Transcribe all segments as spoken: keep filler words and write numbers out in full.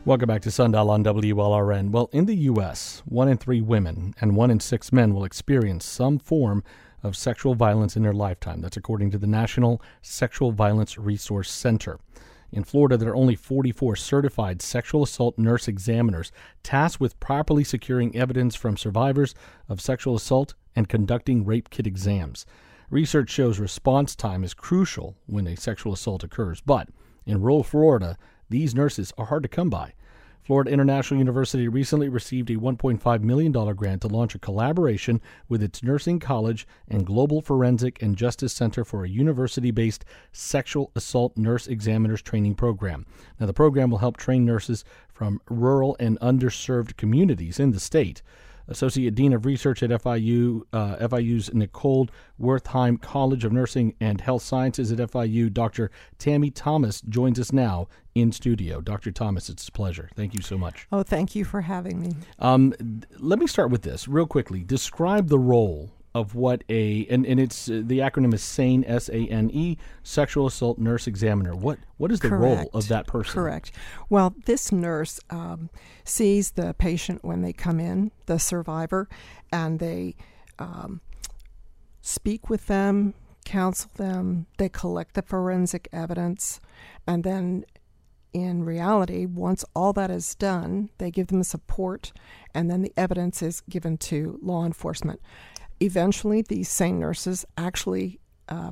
Welcome back to Sundial on W L R N. Well, in the U S, one in three women and one in six men will experience some form of sexual violence in their lifetime. That's according to the National Sexual Violence Resource Center. In Florida, there are only forty-four certified sexual assault nurse examiners tasked with properly securing evidence from survivors of sexual assault and conducting rape kit exams. Research shows response time is crucial when a sexual assault occurs, but in rural Florida, these nurses are hard to come by. Florida International University recently received a one point five million dollars grant to launch a collaboration with its nursing college and Global Forensic and Justice Center for a university-based sexual assault nurse examiners training program. Now, the program will help train nurses from rural and underserved communities in the state. Associate Dean of Research at F I U, uh, F I U's Nicole Wertheim College of Nursing and Health Sciences at F I U, Doctor Tammy Thomas, joins us now in studio. Doctor Thomas, it's a pleasure. Thank you so much. Oh, thank you for having me. Um, let me start with this real quickly. Describe the role of what a, and, and it's, uh, the acronym is SANE, S A N E, Sexual Assault Nurse Examiner. What What is the Correct. role of that person? Correct. Well, this nurse um, sees the patient when they come in, the survivor, and they um, speak with them, counsel them, they collect the forensic evidence, and then in reality, once all that is done, they give them support, and then the evidence is given to law enforcement. Eventually, these SANE nurses actually uh,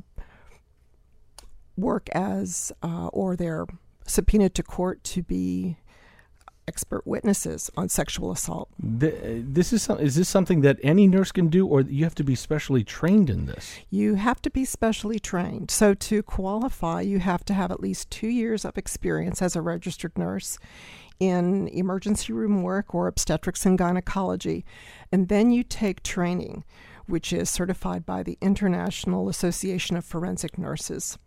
work as, uh, or they're subpoenaed to court to be expert witnesses on sexual assault. The, this is some, is this something that any nurse can do, or you have to be specially trained in this? You have to be specially trained. So to qualify, you have to have at least two years of experience as a registered nurse in emergency room work or obstetrics and gynecology. And then you take training, which is certified by the International Association of Forensic Nurses.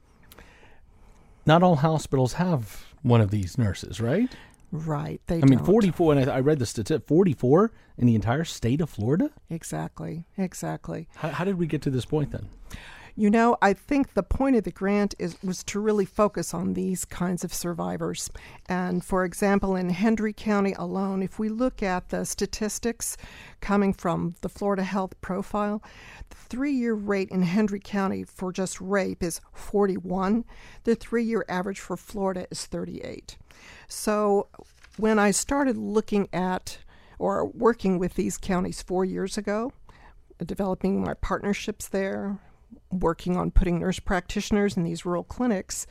Not all hospitals have one of these nurses, right? Right, they I don't. mean, forty-four, and I, I read the statistic, forty-four in the entire state of Florida? Exactly, exactly. How, how did we get to this point then? You know, I think the point of the grant is was to really focus on these kinds of survivors. And for example, in Hendry County alone, if we look at the statistics coming from the Florida Health Profile, the three-year rate in Hendry County for just rape is forty-one. The three-year average for Florida is thirty-eight. So when I started looking at or working with these counties four years ago, developing my partnerships there, working on putting nurse practitioners in these rural clinics,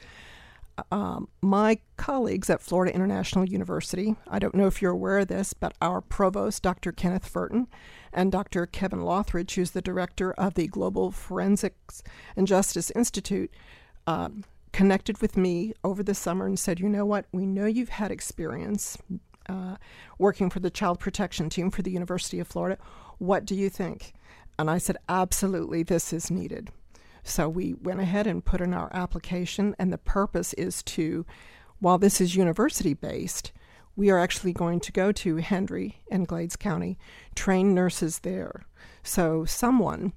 um, my colleagues at Florida International University, I don't know if you're aware of this, but our provost, Doctor Kenneth Furton, and Doctor Kevin Lothridge, who's the director of the Global Forensics and Justice Institute, um, connected with me over the summer and said, you know what, we know you've had experience uh, working for the Child Protection Team for the University of Florida. What do you think? And I said, absolutely, this is needed. So we went ahead and put in our application, and the purpose is to, while this is university-based, we are actually going to go to Hendry and Glades County, train nurses there. So someone,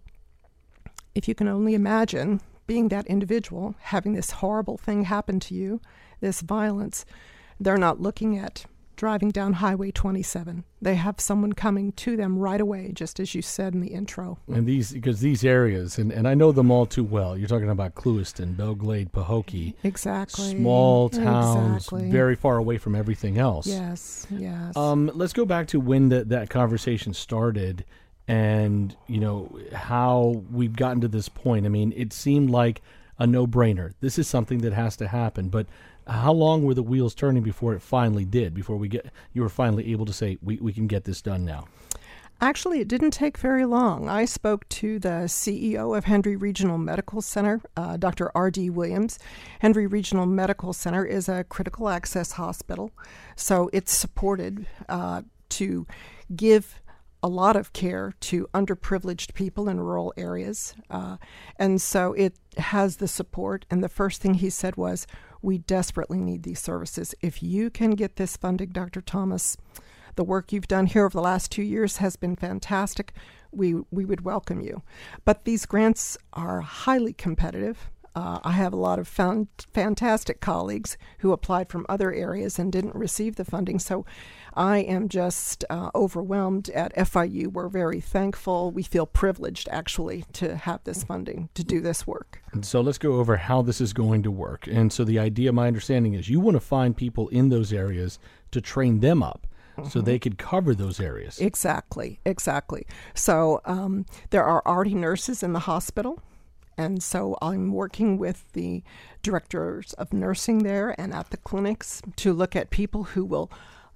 if you can only imagine being that individual, having this horrible thing happen to you, this violence, they're not looking at driving down Highway twenty-seven. They have someone coming to them right away, just as you said in the intro. And these, because these areas, and, and I know them all too well. You're talking about Clewiston, Belle Glade, Pahokee. Exactly. Small towns, exactly. very far away from everything else. Yes, yes. Um, let's go back to when the, that conversation started and, you know, how we've gotten to this point. I mean, it seemed like a no-brainer. This is something that has to happen, but how long were the wheels turning before it finally did, before we get you were finally able to say, we, we can get this done now? Actually, it didn't take very long. I spoke to the C E O of Hendry Regional Medical Center, uh, Doctor R D Williams. Hendry Regional Medical Center is a critical access hospital, so it's supported uh, to give a lot of care to underprivileged people in rural areas. Uh, and so it has the support. And the first thing he said was, we desperately need these services. If you can get this funding, Doctor Thomas, the work you've done here over the last two years has been fantastic. We we would welcome you. But these grants are highly competitive. Uh, I have a lot of found fantastic colleagues who applied from other areas and didn't receive the funding. So I am just uh, overwhelmed at F I U. We're very thankful. We feel privileged, actually, to have this funding to do this work. And so let's go over how this is going to work. And so the idea, my understanding is you want to find people in those areas to train them up. Mm-hmm. So they could cover those areas. Exactly, exactly. So um, there are already nurses in the hospital. And so I'm working with the directors of nursing there and at the clinics to look at people who will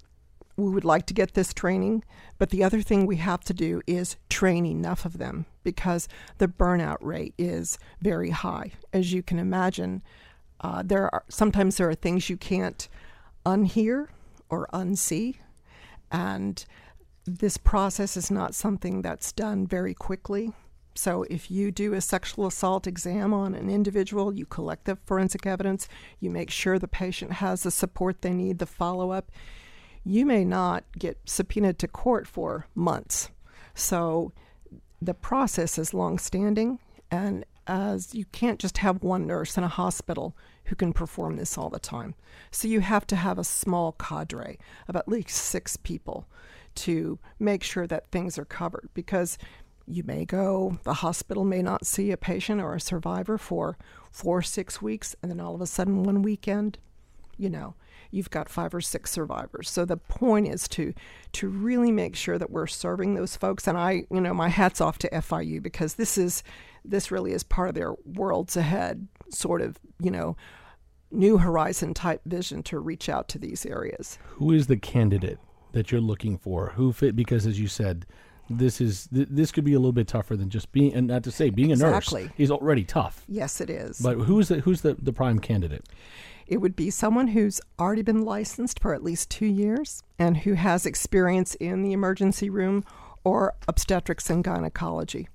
we would like to get this training. But the other thing we have to do is train enough of them, because the burnout rate is very high. As you can imagine, uh, there are sometimes there are things you can't unhear or unsee, and this process is not something that's done very quickly. So if you do a sexual assault exam on an individual, you collect the forensic evidence, you make sure the patient has the support they need, the follow-up, you may not get subpoenaed to court for months. So the process is long-standing, and as you can't just have one nurse in a hospital who can perform this all the time. So you have to have a small cadre of at least six people to make sure that things are covered, because you may go, the hospital may not see a patient or a survivor for four, six weeks, and then all of a sudden one weekend, you know, you've got five or six survivors. So the point is to to really make sure that we're serving those folks. And I, you know, my hat's off to F I U, because this is this really is part of their worlds ahead, sort of, you know, new horizon type vision to reach out to these areas. Who is the candidate that you're looking for? Who fit? Because as you said, This is th- this could be a little bit tougher than just being, and not to say being exactly. a nurse is already tough. Yes, it is. But who's the who's the, the prime candidate? It would be someone who's already been licensed for at least two years and who has experience in the emergency room or obstetrics and gynecology.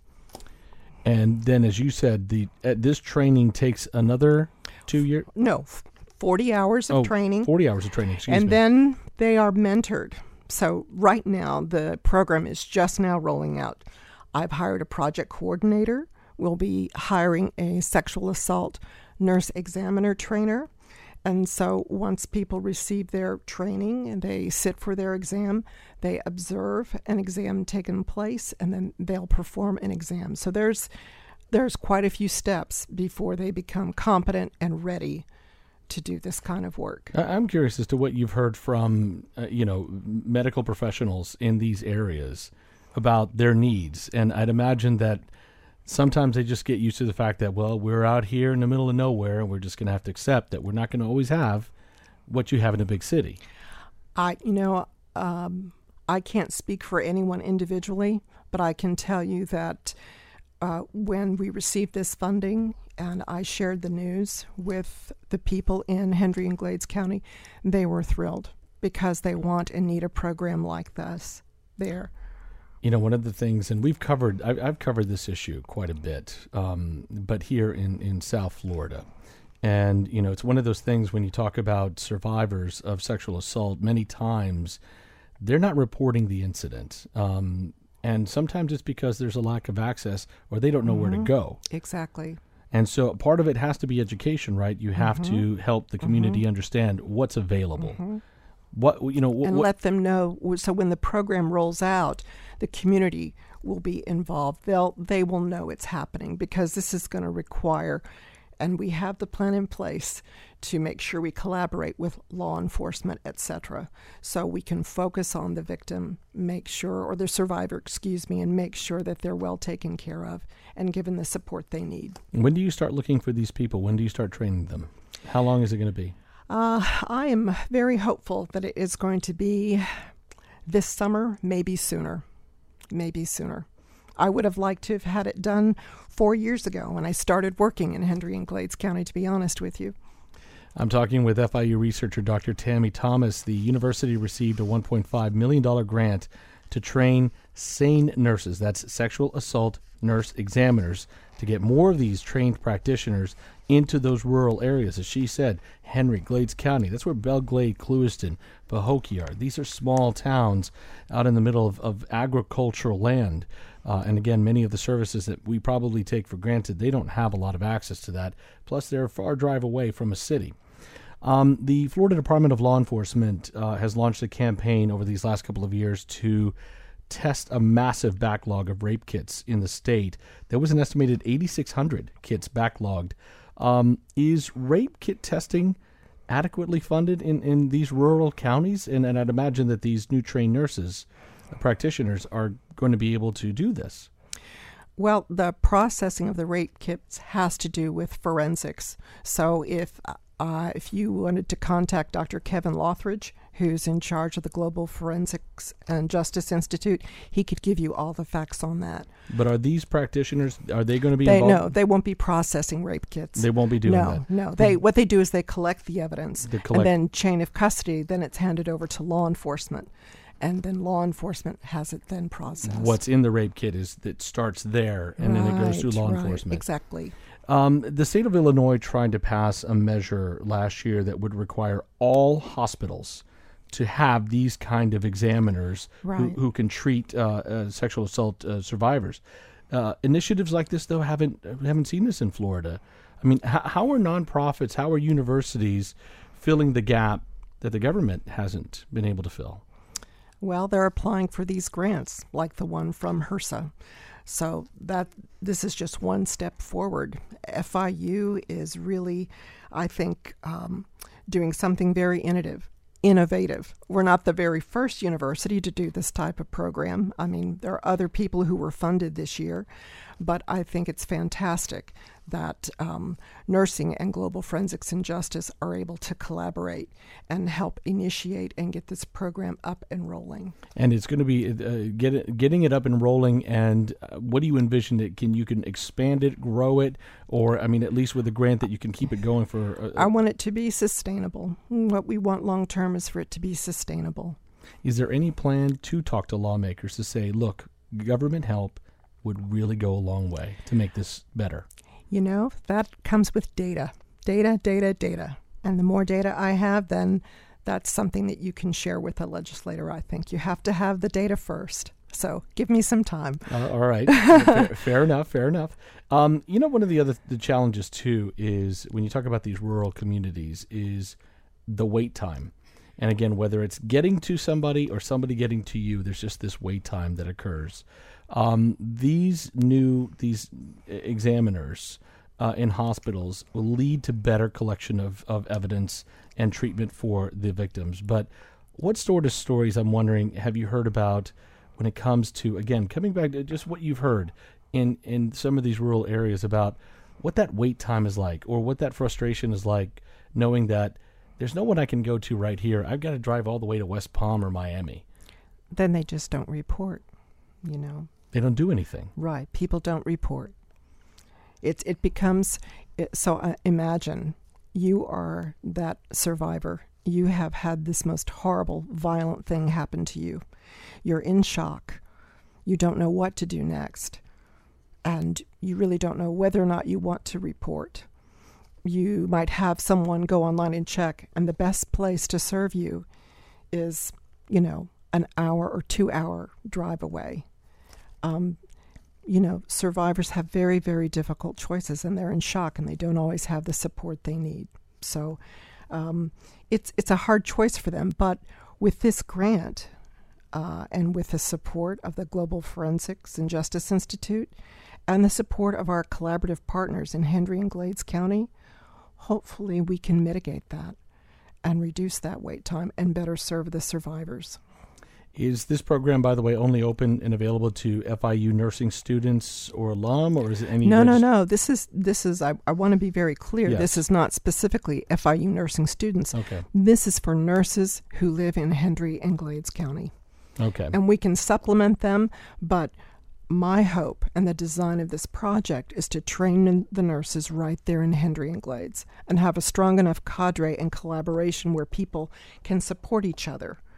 And then, as you said, the uh, this training takes another two years. No, forty hours of oh, training. Forty hours of training. Excuse and me. then they are mentored. So right now, the program is just now rolling out. I've hired a project coordinator. We'll be hiring a sexual assault nurse examiner trainer. And so once people receive their training and they sit for their exam, they observe an exam taking place, and then they'll perform an exam. So there's there's quite a few steps before they become competent and ready to do this kind of work. I'm curious as to what you've heard from, uh, you know, medical professionals in these areas about their needs. And I'd imagine that sometimes they just get used to the fact that, well, we're out here in the middle of nowhere, and we're just going to have to accept that we're not going to always have what you have in a big city. I, you know, um, I can't speak for anyone individually, but I can tell you that uh, when we received this funding, and I shared the news with the people in Hendry and Glades County, they were thrilled, because they want and need a program like this there. You know, one of the things, and we've covered, I've, I've covered this issue quite a bit, um, but here in, in South Florida. And, you know, it's one of those things when you talk about survivors of sexual assault, many times they're not reporting the incident. Um, and sometimes it's because there's a lack of access, or they don't know mm-hmm. where to go. Exactly. And so part of it has to be education, right? You have mm-hmm. to help the community mm-hmm. understand what's available. Mm-hmm. What you know, wh- and what, let them know. So when the program rolls out, the community will be involved. They'll they will know it's happening, because this is going to require, and we have the plan in place to make sure we collaborate with law enforcement, et cetera, so we can focus on the victim, make sure, or the survivor, excuse me, and make sure that they're well taken care of and given the support they need. When do you start looking for these people? When do you start training them? How long is it going to be? Uh, I am very hopeful that it is going to be this summer, maybe sooner, maybe sooner. I would have liked to have had it done four years ago when I started working in Hendry and Glades County, to be honest with you. I'm talking with F I U researcher Doctor Tammy Thomas. The university received a one point five million dollars grant to train SANE nurses. That's sexual assault nurse examiners, to get more of these trained practitioners into those rural areas. As she said, Henry, Glades County, that's where Belle Glade, Clewiston, Pahokee are. These are small towns out in the middle of, of agricultural land. Uh, and again, many of the services that we probably take for granted, they don't have a lot of access to that. Plus, they're a far drive away from a city. Um, the Florida Department of Law Enforcement uh, has launched a campaign over these last couple of years to test a massive backlog of rape kits in the state. There was an estimated eighty-six hundred kits backlogged. Um, is rape kit testing adequately funded in, in these rural counties? And, and I'd imagine that these new trained nurses, practitioners, are going to be able to do this. Well, the processing of the rape kits has to do with forensics. So if uh, if you wanted to contact Doctor Kevin Lothridge, who's in charge of the Global Forensics and Justice Institute, he could give you all the facts on that. But are these practitioners, are they going to be they, involved? No, they won't be processing rape kits. They won't be doing no, that? No, no. They, what they do is they collect the evidence, They collect- and then chain of custody, then it's handed over to law enforcement. And then law enforcement has it then processed. What's in the rape kit is that starts there, and right, then it goes through law right, enforcement. Exactly. Um, the state of Illinois tried to pass a measure last year that would require all hospitals to have these kind of examiners right. who, who can treat uh, uh, sexual assault uh, survivors. Uh, initiatives like this, though, haven't haven't seen this in Florida. I mean, h- how are nonprofits, how are universities filling the gap that the government hasn't been able to fill? Well, they're applying for these grants, like the one from HRSA. So that this is just one step forward. F I U is really, I think, um, doing something very innovative. Innovative. We're not the very first university to do this type of program. I mean, there are other people who were funded this year, but I think it's fantastic that um, nursing and global forensics and justice are able to collaborate and help initiate and get this program up and rolling. And it's going to be uh, get it, getting it up and rolling. And uh, what do you envision? It can you can expand it, grow it, or I mean, at least with a grant that you can keep it going for. Uh, I want it to be sustainable. What we want long term is for it to be sustainable. Is there any plan to talk to lawmakers to say, look, government help would really go a long way to make this better? You know, that comes with data. Data, data, data. And the more data I have, then that's something that you can share with a legislator, I think. You have to have the data first. So give me some time. Uh, all right. fair, fair enough, fair enough. Um, you know, one of the other the challenges, too, is when you talk about these rural communities is the wait time. And again, whether it's getting to somebody or somebody getting to you, there's just this wait time that occurs. Um, these new these examiners uh, in hospitals will lead to better collection of, of evidence and treatment for the victims. But what sort of stories, I'm wondering, have you heard about when it comes to, again, coming back to just what you've heard in, in some of these rural areas about what that wait time is like or what that frustration is like, knowing that there's no one I can go to right here. I've got to drive all the way to West Palm or Miami. Then they just don't report, you know. They don't do anything. Right. People don't report. It, it becomes, it, so uh, imagine you are that survivor. You have had this most horrible, violent thing happen to you. You're in shock. You don't know what to do next. And you really don't know whether or not you want to report. You might have someone go online and check, and the best place to serve you is, you know, an hour or two hour drive away. Um, you know, survivors have very, very difficult choices, and they're in shock, and they don't always have the support they need. So um, it's it's a hard choice for them. But with this grant uh, and with the support of the Global Forensics and Justice Institute and the support of our collaborative partners in Henry and Glades County, hopefully we can mitigate that and reduce that wait time and better serve the survivors. Is this program, by the way, only open and available to F I U nursing students or alum, or is it any? No, regist- no, no. This is this is. I, I want to be very clear. Yes. This is not specifically F I U nursing students. Okay. This is for nurses who live in Henry and Glades County. Okay. And we can supplement them, but my hope and the design of this project is to train the nurses right there in Henry and Glades and have a strong enough cadre and collaboration where people can support each other.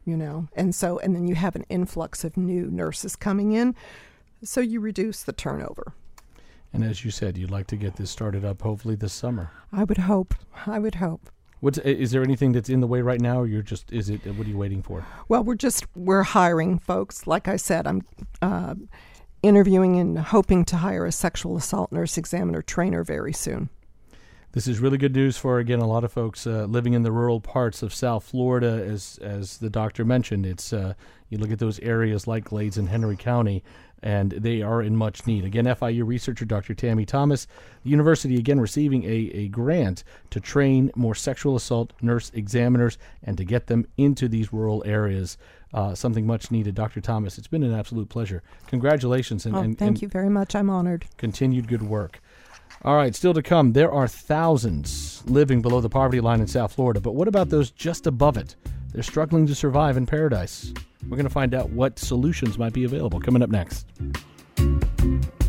you know. And so, and then you have an influx of new nurses coming in, so you reduce the turnover. And as you said, you'd like to get this started up hopefully this summer. I would hope. I would hope. What's, is there anything that's in the way right now, or you're just, is it, what are you waiting for? Well, we're just, we're hiring folks. Like I said, I'm uh, interviewing and hoping to hire a sexual assault nurse examiner trainer very soon. This is really good news for, again, a lot of folks uh, living in the rural parts of South Florida. As as the doctor mentioned, it's uh, you look at those areas like Glades and Henry County, and they are in much need. Again, F I U researcher Doctor Tammy Thomas, the university, again, receiving a, a grant to train more sexual assault nurse examiners and to get them into these rural areas. Uh, something much needed. Doctor Thomas, it's been an absolute pleasure. Congratulations. And, oh, and thank and you very much. I'm honored. Continued good work. All right, still to come, there are thousands living below the poverty line in South Florida, but what about those just above it? They're struggling to survive in paradise. We're going to find out what solutions might be available coming up next.